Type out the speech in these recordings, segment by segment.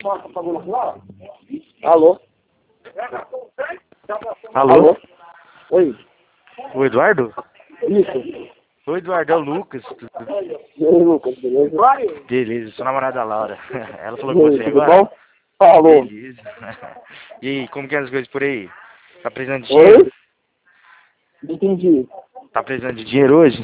Alô? Alô? Oi. O Eduardo? Isso. Oi, Eduardo, é o Lucas. E aí, Lucas, beleza? Beleza, sou namorada da Laura. Ela falou E com aí, você tudo agora? bom? Falou. Beleza. E aí, como que é as coisas por aí? Tá precisando de dinheiro? Oi? Entendi. Tá precisando de dinheiro hoje?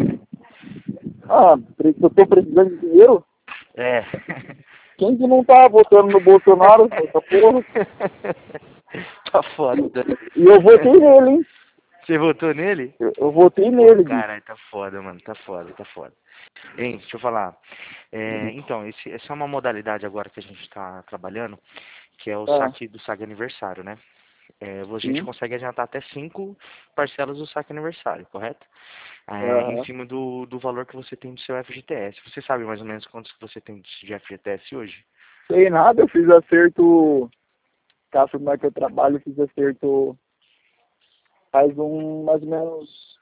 Eu tô precisando de dinheiro? É. Quem que não tá votando no Bolsonaro? Essa porra. Tá foda. E eu votei nele, hein? Você votou nele? Eu votei Pô, nele, bicho. caralho, tá foda, mano. Tá foda, tá foda. Hein, deixa eu falar. Então, essa é uma modalidade agora que a gente tá trabalhando, que é o Ah, saque do saque aniversário, né? A gente sim. consegue adiantar até 5 parcelas do saque aniversário, correto? Em Aham. cima do valor que você tem do seu FGTS. Você sabe mais ou menos quantos que você tem de FGTS hoje? Sei nada, eu fiz acerto. Caso mais que eu trabalho, eu fiz acerto faz mais ou menos.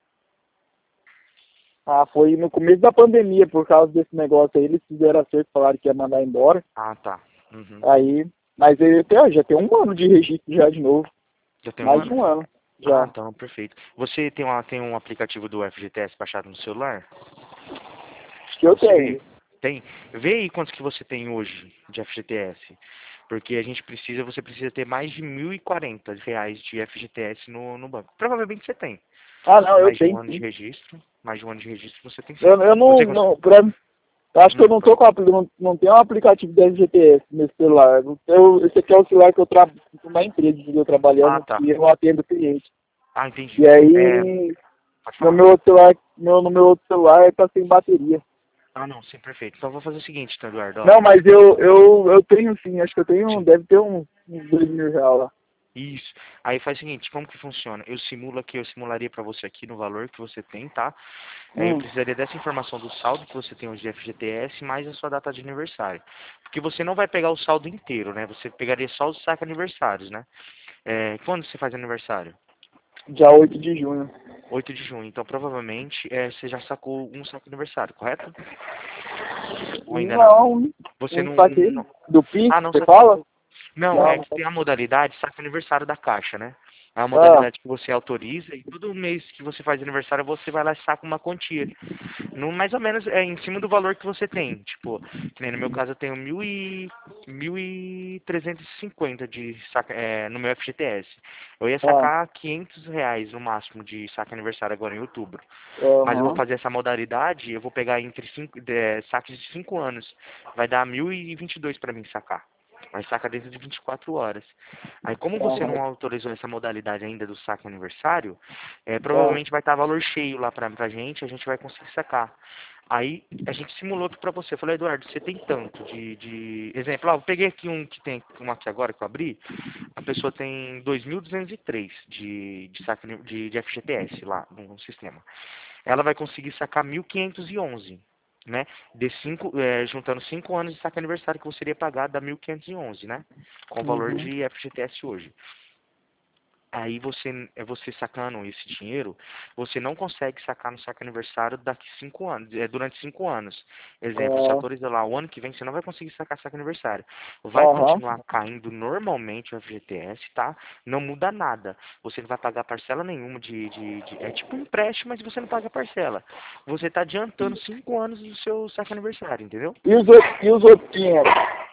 Foi no começo da pandemia, por causa desse negócio aí, eles fizeram acerto, falaram que ia mandar embora. Ah, tá. Uhum. Aí, mas ele já tem um ano de registro já de novo. Já tem um Mais de ano? um ano, Ah, já. então, perfeito. Você tem um aplicativo do FGTS baixado no celular? Acho que eu Você tenho. tem? Vê aí quantos que você tem hoje de FGTS. Porque você precisa ter mais de R$ 1.040 de FGTS no banco. Provavelmente você tem. Não, eu Mais de um tenho ano de sim. registro. Mais de um ano de registro você tem sim. Eu Você cons... acho que eu não tô com não tenho um aplicativo da FGTS nesse celular. Esse aqui é o celular que eu trabalho na empresa que eu Ah, trabalhando tá. e eu atendo cliente. Ah, entendi. E aí, Pode no falar. meu outro celular, no meu outro celular tá sem bateria. Ah, não, sim, perfeito. Então eu vou fazer o seguinte, então, Eduardo, ó. Não, mas eu tenho sim, acho que eu tenho, Sim. deve ter uns R$ 2.000 lá. Isso. Aí faz o seguinte, como que funciona? Eu simularia para você aqui no valor que você tem, tá? Eu Hum, precisaria dessa informação do saldo que você tem hoje de FGTS mais a sua data de aniversário. Porque você não vai pegar o saldo inteiro, né? Você pegaria só os saque aniversários, né? Quando você faz aniversário? dia 8 de junho. 8 de junho. Então provavelmente você já sacou um saque aniversário, correto? Ou ainda não? Não, Você não não, saquei. Do Pix, Ah, não você sacou. fala? Não, Não, é não que tem a saquei. modalidade saque aniversário da Caixa, né? É uma Ah, modalidade que você autoriza e todo mês que você faz aniversário você vai lá e saca uma quantia. No, mais ou menos em cima do valor que você tem. Tipo, que nem no meu caso eu tenho 1.350 de saca, no meu FGTS. Eu ia ah, sacar R$ 500 no máximo de saque aniversário agora em outubro. Mas eu vou aham, fazer essa modalidade, eu vou pegar entre saques de 5 anos. Vai dar 1.022 para mim sacar. Mas saca dentro de 24 horas. Aí como você aham, não autorizou essa modalidade ainda do saque aniversário, ah, provavelmente vai estar valor cheio lá pra gente, a gente vai conseguir sacar. Aí a gente simulou aqui pra você. Eu falei, Eduardo, você tem tanto de... Exemplo, eu peguei aqui um que tem um aqui agora que eu abri. A pessoa tem 2.203 de saque de FGTS lá no sistema. Ela vai conseguir sacar 1.511, né? Juntando 5 anos de saque aniversário que você iria pagar, dá 1.511, né? Com o valor uhum, de FGTS hoje. Aí você sacando esse dinheiro, você não consegue sacar no saque aniversário daqui 5 anos, durante 5 anos. Exemplo, você ah, autoriza lá, o ano que vem você não vai conseguir sacar saque aniversário. Vai aham, continuar caindo normalmente o FGTS, tá? Não muda nada. Você não vai pagar parcela nenhuma é tipo um empréstimo, mas você não paga parcela. Você está adiantando 5 anos do seu saque aniversário, entendeu? E os outros 500?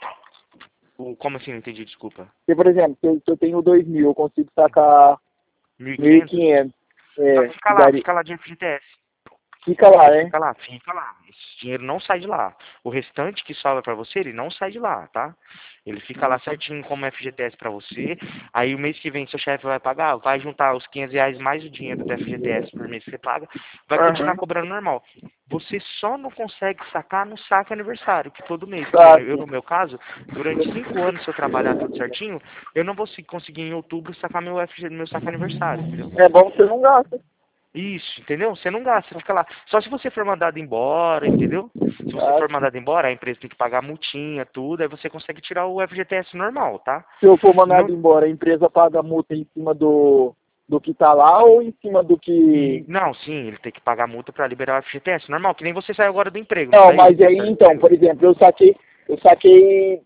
Como assim? Não entendi, desculpa. Porque, por exemplo, se eu tenho 2.000, eu consigo sacar 1.500? 1.500. Então Que daria, fica lá de FGTS. fica lá, Ele né? fica lá, fica lá. Esse dinheiro não sai de lá. O restante que sobra para você, ele não sai de lá, tá? Ele fica lá certinho como FGTS para você. Aí o mês que vem seu chefe vai pagar, vai juntar os R$ 500 mais o dinheiro do FGTS por mês que você paga, vai continuar Aham, cobrando normal. Você só não consegue sacar no saque aniversário, que todo mês. Que nem tá, eu, no meu caso, durante 5 anos, se eu trabalhar tudo certinho, eu não vou conseguir em outubro sacar meu saque aniversário, entendeu? é bom que você não gasta. Isso, entendeu? Você não gasta, você fica lá. Só se você for mandado embora, entendeu? Se você Tá? for mandado embora, a empresa tem que pagar multinha, tudo, aí você consegue tirar o FGTS normal, tá? Se eu for Não, mandado embora, a empresa paga a multa em cima do que tá lá ou em cima do que... não, sim, ele tem que pagar multa pra liberar o FGTS, normal, que nem você saiu agora do emprego, não Não, saiu? mas Você aí saiu do então, emprego? por exemplo, eu saquei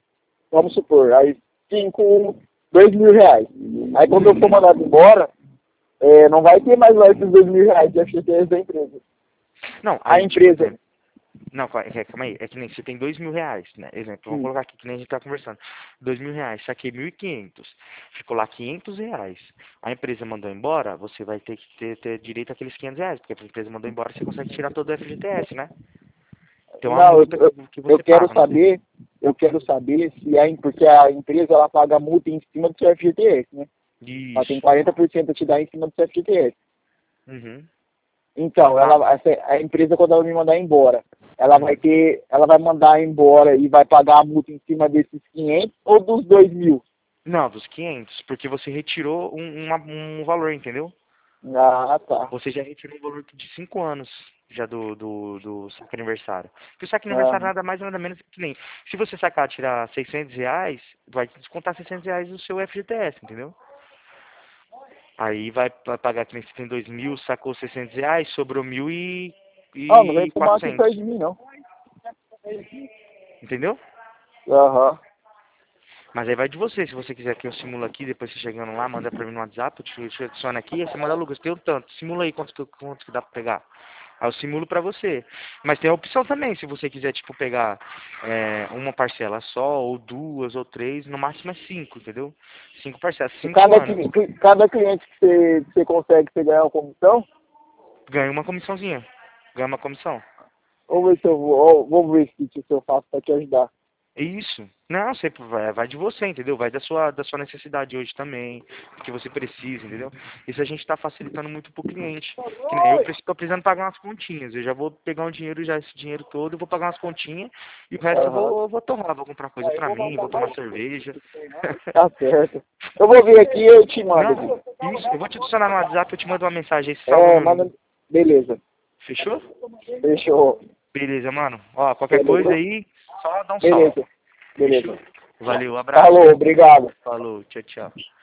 vamos supor, aí 2.000 reais. Aí quando eu for mandado embora, não vai ter mais lá esses 2.000 reais de FGTS da empresa. Não, A aí, tipo, empresa. não, calma aí. É que nem você tem 2.000 reais, né? Exemplo, vamos colocar aqui, que nem a gente tá conversando. 2.000 reais, saquei 1.500. Ficou lá 500 reais. A empresa mandou embora, você vai ter que ter direito àqueles 500 reais. Porque a empresa mandou embora, você consegue tirar todo o FGTS, né? Tem uma Não, multa que eu você quero paga, não tem? saber, se porque a empresa ela paga multa em cima do seu FGTS, né? Ela tem Isso. 40% a te dar em cima do seu FGTS. Uhum. Então, Ah, a empresa, quando ela me mandar embora, ela vai uhum. ela vai mandar embora e vai pagar a multa em cima desses 500 ou dos 2.000? Não, dos 500, porque você retirou um valor, entendeu? Ah, tá. Você já retirou um valor de 5 anos já do saque aniversário. Porque o saque aniversário Aham. nada mais nada menos que nem. Se você sacar, tirar 600 reais, vai te descontar 600 reais do seu FGTS, entendeu? Aí vai pagar que nem você tem 2.000, sacou 600 reais, sobrou 1.000 Não vem e fumar aqui 400, perto de mim, não. entendeu? Aham. Mas aí vai de você, se você quiser que eu simule aqui, depois você chegando lá, manda pra mim no WhatsApp, eu te adiciono aqui, aí você manda, Lucas, tem um tanto, simula aí quanto que dá pra pegar. Aí eu simulo pra você. Mas tem a opção também, se você quiser, tipo, pegar uma parcela só, ou duas, ou três, no máximo é 5, entendeu? 5 parcelas, 5 anos. Cada cliente que você consegue, você ganhar uma comissão? Ganha uma comissãozinha. Ganha uma comissão. Vamos ver se eu vou ver se eu faço pra te ajudar. Isso. Não, sempre vai de você, entendeu? Vai da sua necessidade hoje também, do que você precisa, entendeu? Isso a gente está facilitando muito pro cliente. Que nem eu tô precisando pagar umas continhas. Eu já vou pegar um dinheiro, já esse dinheiro todo, eu vou pagar umas continhas e o resto Aham. eu vou torrar, vou comprar coisa pra mim, vou tomar cerveja. Tá certo. Eu vou ver aqui e eu te mando Não, aqui. isso. Eu vou te adicionar no WhatsApp, eu te mando uma mensagem aí, você salva meu Manda. número. Beleza. Fechou? Fechou. Beleza, mano. Ó, qualquer coisa Beleza. aí, só dá um salve. Beleza. Fechou? Beleza. Valeu, abraço. Falou, obrigado. Falou, tchau, tchau.